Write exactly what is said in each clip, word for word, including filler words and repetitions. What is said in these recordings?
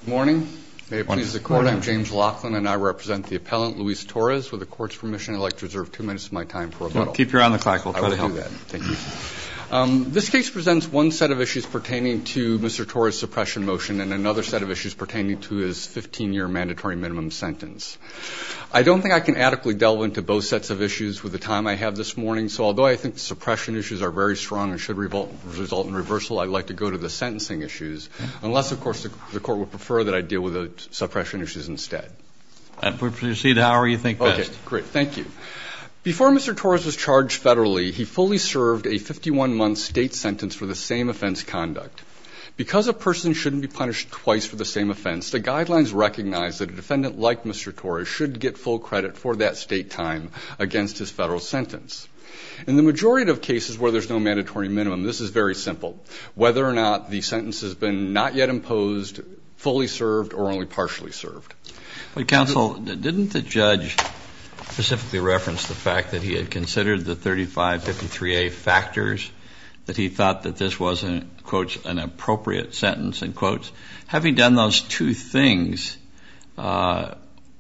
Good morning. May it please the Court, I'm James Laughlin and I represent the appellant Luis Torres. With the Court's permission, I'd like to reserve two minutes of my time for rebuttal. Keep your eye on the clock. We'll try to help. I will do that. Thank you. Um, this case presents one set of issues pertaining to Mister Torres' suppression motion and another set of issues pertaining to his fifteen-year mandatory minimum sentence. I don't think I can adequately delve into both sets of issues with the time I have this morning, so although I think the suppression issues are very strong and should revol- result in reversal, I'd like to go to the sentencing issues, unless, of course, the, the Court would prefer that I deal with the suppression issues instead. And we proceed however you think best. Okay, great. Thank you. Before Mister Torres was charged federally, he fully served a fifty-one month state sentence for the same offense conduct. Because a person shouldn't be punished twice for the same offense, the guidelines recognize that a defendant like Mister Torres should get full credit for that state time against his federal sentence. In the majority of cases where there's no mandatory minimum, this is very simple. Whether or not the sentence has been not yet imposed, fully served, or only partially served. But, counsel, didn't the judge specifically reference the fact that he had considered the thirty-five fifty-three A factors, that he thought that this wasn't, quotes, an appropriate sentence, in quotes? Having done those two things, uh,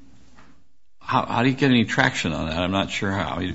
how, how do you get any traction on that? I'm not sure how. You...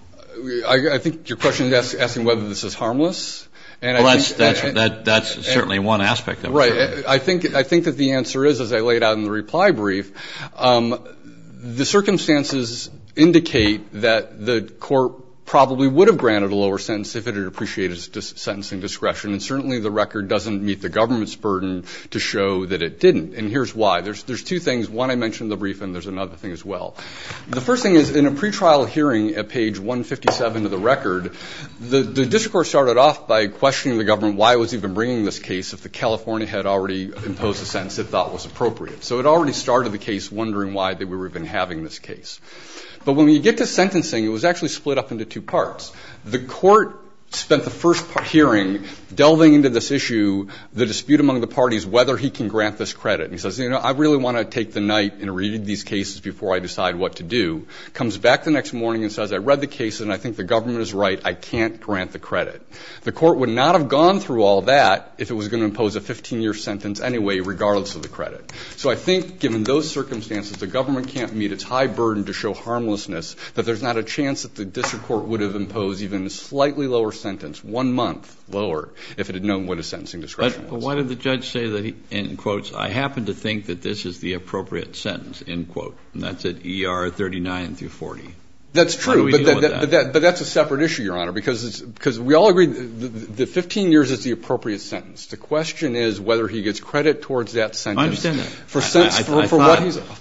I, I think your question is ask, asking whether this is harmless. And well, I that's think, that's and, that, that's and, certainly one aspect of right. it. Right. I think I think that the answer is, as I laid out in the reply brief, um, the circumstances indicate that the court probably would have granted a lower sentence if it had appreciated its dis- sentencing discretion. And certainly the record doesn't meet the government's burden to show that it didn't. And here's why. There's, there's two things. One I mentioned in the brief, and there's another thing as well. The first thing is, in a pretrial hearing at page one fifty-seven of the record, the, the district court started off by questioning the government why it was even bringing this case if the California had already imposed a sentence it thought was appropriate. So it already started the case wondering why they were even having this case. But when you get to sentencing, it was actually split up into two parts. The court spent the first part hearing delving into this issue, the dispute among the parties, whether he can grant this credit. And he says, you know, I really want to take the night and read these cases before I decide what to do. Comes back the next morning and says, I read the cases and I think the government is right. I can't grant the credit. The court would not have gone through all that if it was going to impose a fifteen-year sentence anyway, regardless of the credit. So I think, given those circumstances, the government can't meet its high burden to show harmlessness, that there's not a chance that the district court would have imposed even a slightly lower sentence, one month lower, if it had known what his sentencing discretion but, was. But why did the judge say that, he, in quotes, I happen to think that this is the appropriate sentence, end quote? And that's at E R thirty-nine through forty. That's true, but, that, that, but, that, but that's a separate issue, Your Honor, because it's, because we all agree the, the fifteen years is the appropriate sentence. The question is whether he gets credit towards that sentence. I understand that. For, sen- I, I, for, I for thought, what he's...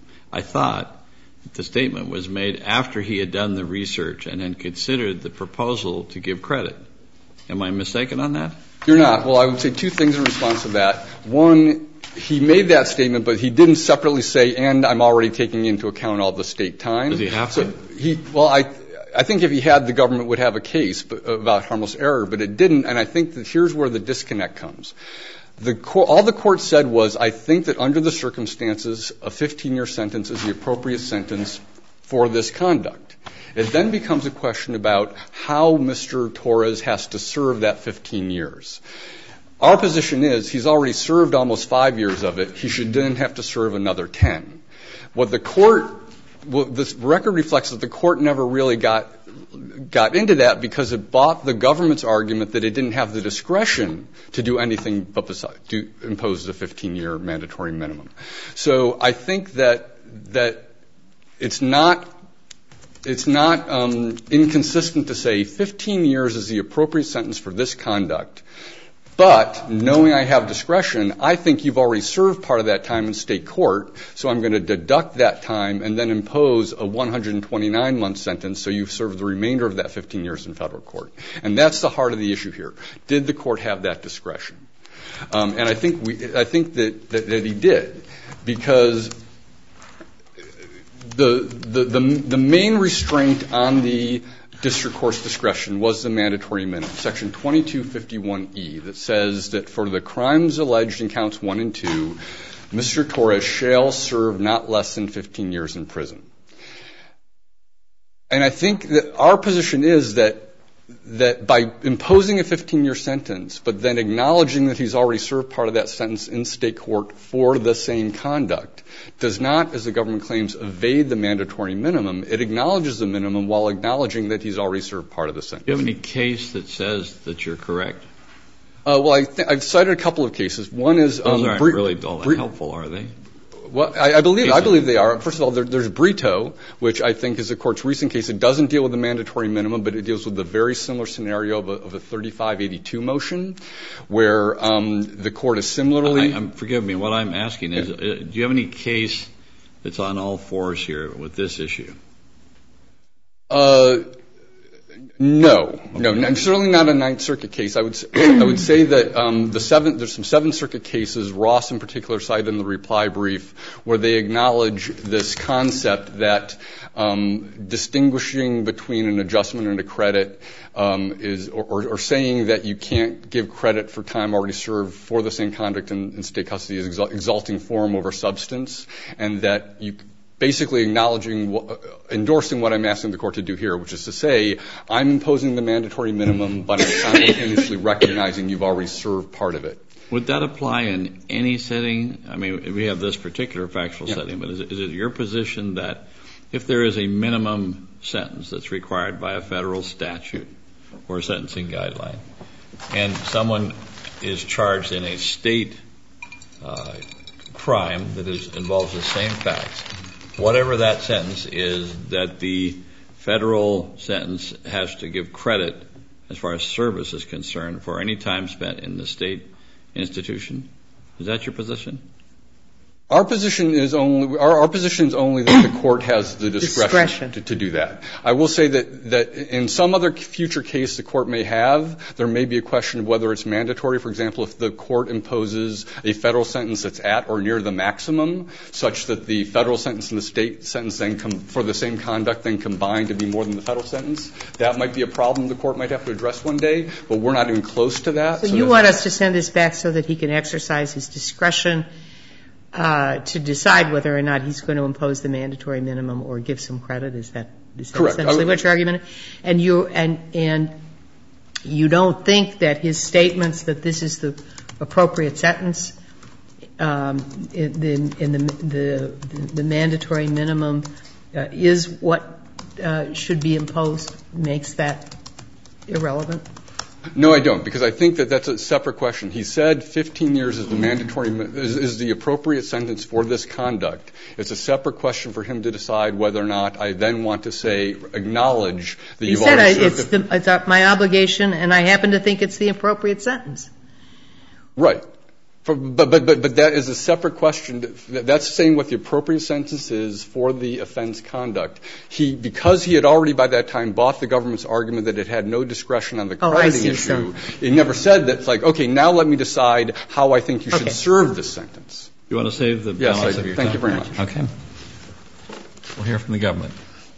I thought the statement was made after he had done the research and had considered the proposal to give credit. Am I mistaken on that? You're not. Well, I would say two things in response to that. One, he made that statement, but he didn't separately say, and I'm already taking into account all the state time. Does he have so to? He, well, I, I think if he had, the government would have a case about harmless error, but it didn't, and I think that here's where the disconnect comes. The court, all the court said was, I think that under the circumstances, a fifteen-year sentence is the appropriate sentence for this conduct. It then becomes a question about how Mister Torres has to serve that fifteen years. Our position is he's already served almost five years of it. He should then have to serve another ten. What the court, well, this record reflects that the court never really got got into that because it bought the government's argument that it didn't have the discretion to do anything but beside, to impose a fifteen-year mandatory minimum. So I think that that it's not it's not um, inconsistent to say fifteen years is the appropriate sentence for this conduct. But knowing I have discretion, I think you've already served part of that time in state court, so I'm going to deduct that time and then impose a one hundred twenty-nine month sentence so you've served the remainder of that fifteen years in federal court. And that's the heart of the issue here. Did the court have that discretion? Um, and I think we, I think that, that, that he did, because the, the, the, the main restraint on the district court's discretion was the mandatory minimum, Section twenty-two fifty-one E, that says that for the crimes alleged in counts one and two, Mister Torres shall serve not less than fifteen years in prison. And I think that our position is that that by imposing a fifteen-year sentence, but then acknowledging that he's already served part of that sentence in state court for the same conduct, does not, as the government claims, evade the mandatory minimum. It acknowledges the minimum while acknowledging that he's already served part of the sentence. Do you have any case that says that you're correct? Uh, well, I th- I've cited a couple of cases. One is those um, aren't Bre- really all that Bre- helpful, are they? Well, I, I believe I believe they are. First of all, there, there's Brito, which I think is the court's recent case. It doesn't deal with the mandatory minimum, but it deals with a very similar scenario of a, of a thirty-five eighty-two motion, where um, the court is similarly. I, I'm, forgive me. What I'm asking is, yeah. uh, do you have any case that's on all fours here with this issue? Uh. No, no, no, certainly not a Ninth Circuit case. I would say, I would say that um, the seven, there's some Seventh Circuit cases, Ross in particular cited in the reply brief, where they acknowledge this concept that um, distinguishing between an adjustment and a credit um, is, or, or, or saying that you can't give credit for time already served for the same conduct in, in state custody is exalt, exalting form over substance, and that you. Basically acknowledging, uh, endorsing what I'm asking the court to do here, which is to say, I'm imposing the mandatory minimum, but I'm simultaneously recognizing you've already served part of it. Would that apply in any setting? I mean, we have this particular factual yeah. setting, but is it, is it your position that if there is a minimum sentence that's required by a federal statute or a sentencing guideline, and someone is charged in a state uh, crime that is, involves the same facts, whatever that sentence is, that the federal sentence has to give credit as far as service is concerned for any time spent in the state institution? Is that your position? Our position is only our, our position is only that the court has the discretion, discretion. To, to do that. I will say that that in some other future case the court may have, there may be a question of whether it's mandatory. For example, if the court imposes a federal sentence that's at or near the maximum, such that the federal sentence and the state sentence then come for the same conduct then combined to be more than the federal sentence, that might be a problem the court might have to address one day. But we're not even close to that. So, so you want us to send this back so that he can exercise his discretion Uh, to decide whether or not he's going to impose the mandatory minimum or give some credit? Is that, is that Correct. essentially what your argument is? And you and and you don't think that his statements that this is the appropriate sentence um, in, the, in the, the the mandatory minimum uh, is what uh, should be imposed makes that irrelevant? No, I don't, because I think that that's a separate question. He said fifteen years is the mandatory, is, is the appropriate sentence for this conduct. It's a separate question for him to decide whether or not I then want to say, acknowledge that he you've said already I, it's, the, it's my obligation, and I happen to think it's the appropriate sentence. Right. For, but, but, but, but that is a separate question. That's saying what the appropriate sentence is for the offense conduct. He, because he had already by that time bought the government's argument that it had no discretion on the crediting oh, issue, so. He never said that, it's like, okay, now let me decide how I think you should okay. serve this sentence. You want to save the yes, balance I of your Thank time? you very much. Okay. We'll hear from the government.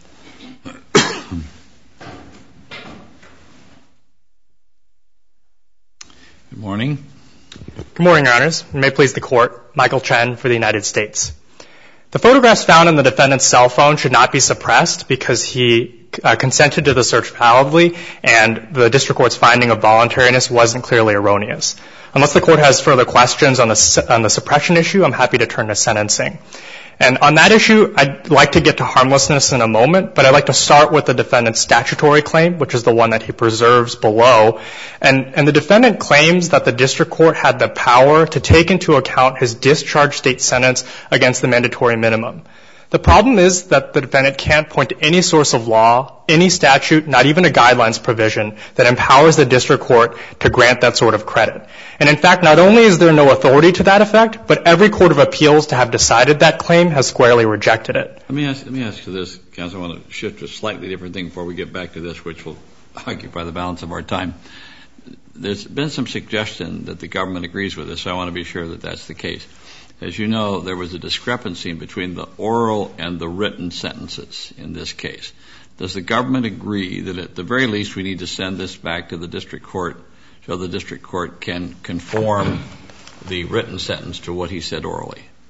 Good morning. Good morning, Your Honors. And may it please the Court, Michael Chen for the United States. The photographs found on the defendant's cell phone should not be suppressed because he uh, consented to the search validly, and the district court's finding of voluntariness wasn't clearly erroneous. Unless the Court has further questions on the, on the suppression issue, I'm happy to turn to sentencing. And on that issue, I'd like to get to harmlessness in a moment, but I'd like to start with the defendant's statutory claim, which is the one that he preserves below. And, and the defendant claims that the district court had the power to take into account his discharged state sentence against the mandatory minimum. The problem is that the defendant can't point to any source of law, any statute, not even a guidelines provision that empowers the district court to grant that sort of credit. And in fact, not only is there no authority to that effect, but every court of appeals to have decided that claim has squarely rejected it. Let me ask, let me ask you this, counsel. I want to shift to a slightly different thing before we get back to this, which will occupy the balance of our time. There's been some suggestion that the government agrees with this, so I want to be sure that that's the case. As you know, there was a discrepancy between the oral and the written sentences in this case. Does the government agree that at the very least we need to send this back to the district court so the district court can conform the written sentence to what he said orally?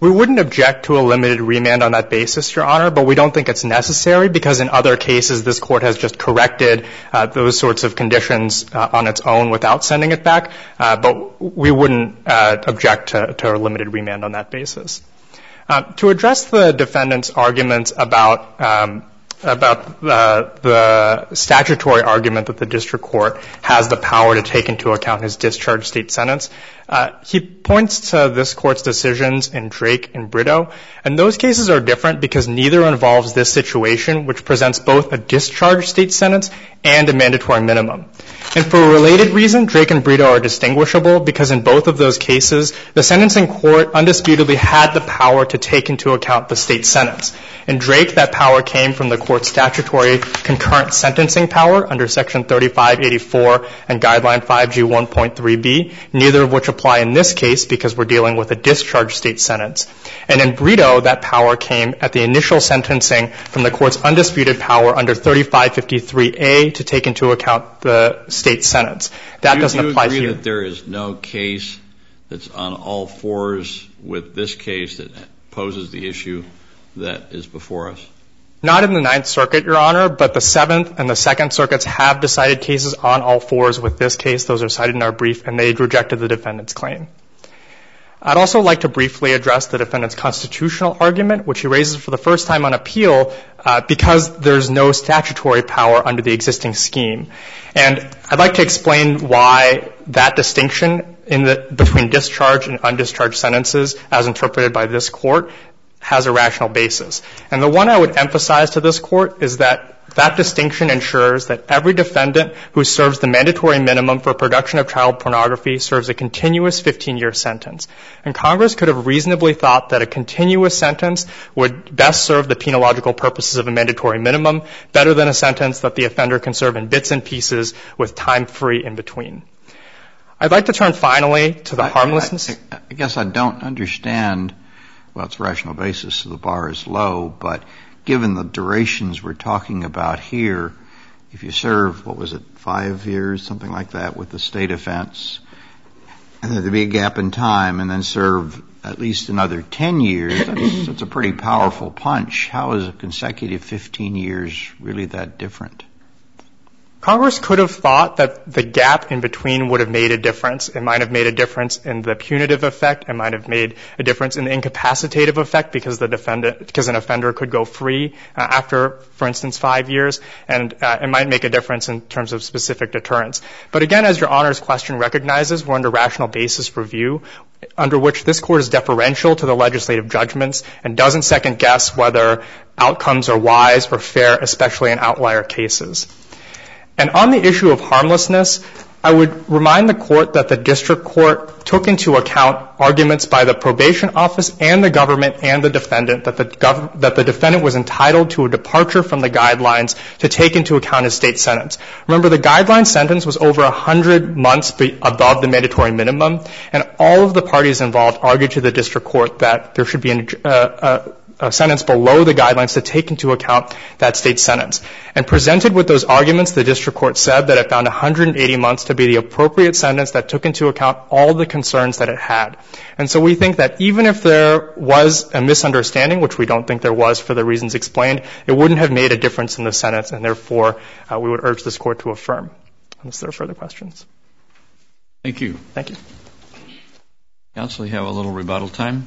We wouldn't object to a limited remand on that basis, Your Honor, but we don't think it's necessary because in other cases this Court has just corrected uh, those sorts of conditions uh, on its own without sending it back. Uh, but we wouldn't uh, object to, to a limited remand on that basis. Uh, to address the defendant's arguments about um, about the, the statutory argument that the district court has the power to take into account his discharged state sentence, uh, he points to this court's decisions in Drake and Brito, and those cases are different because neither involves this situation, which presents both a discharged state sentence and a mandatory minimum. And for a related reason, Drake and Brito are distinguishable because in both of those cases, the sentencing court undisputedly had the power to take into account the state sentence. In Drake, that power came from the court's statutory concurrent sentencing power under Section thirty-five eighty-four and Guideline five G one point three B, neither of which apply in this case because we're dealing with a discharged state sentence. And in Brito, that power came at the initial sentencing from the court's undisputed power under thirty-five fifty-three A to take into account the state sentence. That do, doesn't do you apply agree here. That there is no case that's on all fours with this case that poses the issue that is before us? Not in the Ninth Circuit, Your Honor, but the Seventh and the Second Circuits have decided cases on all fours with this case. Those are cited in our brief, and they rejected the defendant's claim. I'd also like to briefly address the defendant's constitutional argument, which he raises for the first time on appeal uh, because there's no statutory power under the existing scheme. And I'd like to explain why that distinction in the, between discharged and undischarged sentences, as interpreted by this court, has a rational basis. And the one I would emphasize to this court is that that distinction ensures that every defendant who serves the mandatory minimum for production of child pornography serves a continuous fifteen-year sentence. And Congress could have reasonably thought that a continuous sentence would best serve the penological purposes of a mandatory minimum better than a sentence that the offender can serve in bits and pieces with time free in between. I'd like to turn finally to the I, harmlessness. I, I guess I don't understand. Well, it's a rational basis, so the bar is low, but given the durations we're talking about here, if you serve, what was it, five years, something like that, with the state offense, and there'd be a gap in time, and then serve at least another ten years, that's, that's a pretty powerful punch. How is a consecutive fifteen years really that different? Congress could have thought that the gap in between would have made a difference. It might have made a difference in the punitive effect. It might have made a difference in the incapacitative effect because the defendant, because an offender could go free uh, after, for instance, five years. And uh, it might make a difference in terms of specific deterrence. But again, as Your Honor's question recognizes, we're under rational basis review, under which this court is deferential to the legislative judgments and doesn't second guess whether outcomes are wise or fair, especially in outlier cases. And on the issue of harmlessness, I would remind the court that the district court took into account arguments by the probation office and the government and the defendant that the, gov- that the defendant was entitled to a departure from the guidelines to take into account his state sentence. Remember, the guideline sentence was over one hundred months be- above the mandatory minimum, and all of the parties involved argued to the district court that there should be an, uh, uh, a sentence below the guidelines to take into account that state sentence. And presented with those arguments, the district court said that it found one hundred eighty months to be the appropriate sentence that took into account all the concerns that it had. And so we think that even if there was a misunderstanding, which we don't think there was for the reasons explained, it wouldn't have made a difference in the sentence, and therefore uh, we would urge this court to affirm. Unless there are further questions. Thank you. Thank you. Counsel, you have a little rebuttal time.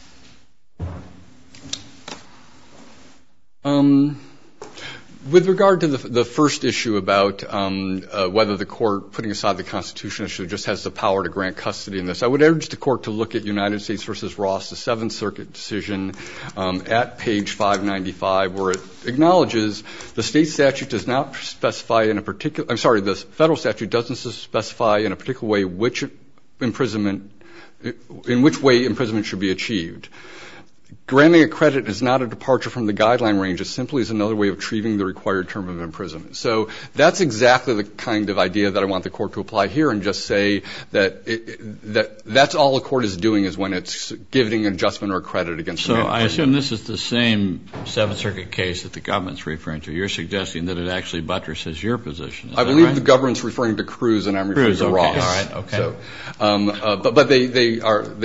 Um, with regard to the, the first issue about um, uh, whether the court, putting aside the constitutional issue, just has the power to grant custody in this, I would urge the court to look at United States versus Ross, the Seventh Circuit decision um, at page five ninety-five, where it acknowledges the state statute does not specify in a particular, I'm sorry, the federal statute doesn't specify in a particular way which imprisonment, in which way imprisonment should be achieved. Granting a credit is not a departure from the guideline range. It simply is another way of achieving the required term of imprisonment. So that's exactly the kind of idea that I want the court to apply here and just say that it, that that's all the court is doing is when it's giving an adjustment or a credit against the So I assume this is the same Seventh Circuit case that the government's referring to. You're suggesting that it actually buttresses your position. Is I that believe right? the government's referring to Cruz and I'm referring Cruz, to okay. Ross. All right, okay. So, um, uh, but, but they, they are, they,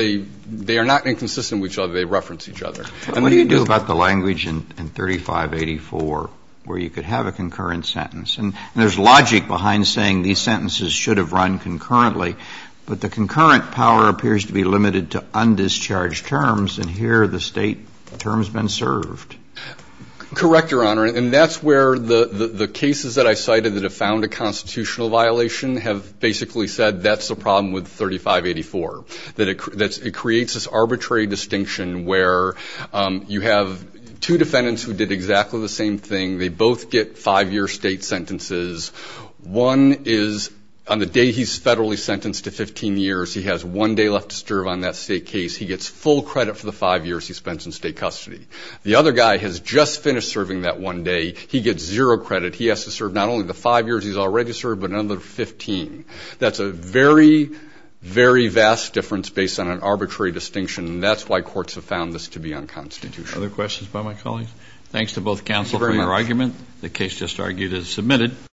they are not inconsistent with each other. They reference each other. And what do you do about the language in, in thirty-five eighty-four where you could have a concurrent sentence? And, and there's logic behind saying these sentences should have run concurrently, but the concurrent power appears to be limited to undischarged terms, and here the state term's been served. Correct, Your Honor, and that's where the, the, the cases that I cited that have found a constitutional violation have basically said that's the problem with thirty-five eighty-four, that it, that's, it creates this arbitrary distinction where um, you have two defendants who did exactly the same thing. They both get five-year state sentences. One is, on the day he's federally sentenced to fifteen years, he has one day left to serve on that state case. He gets full credit for the five years he spends in state custody. The other guy has just finished serving that one day. He gets zero credit. He has to serve not only the five years he's already served, but another fifteen. That's a very, very vast difference based on an arbitrary distinction, and that's why courts have found this to be unconstitutional. Other questions by my colleagues? Thanks to both counsel for you your much. argument. The case just argued is submitted.